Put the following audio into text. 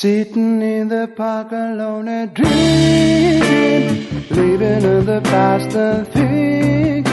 Sitting in the park alone and dreaming, living in the past and thinking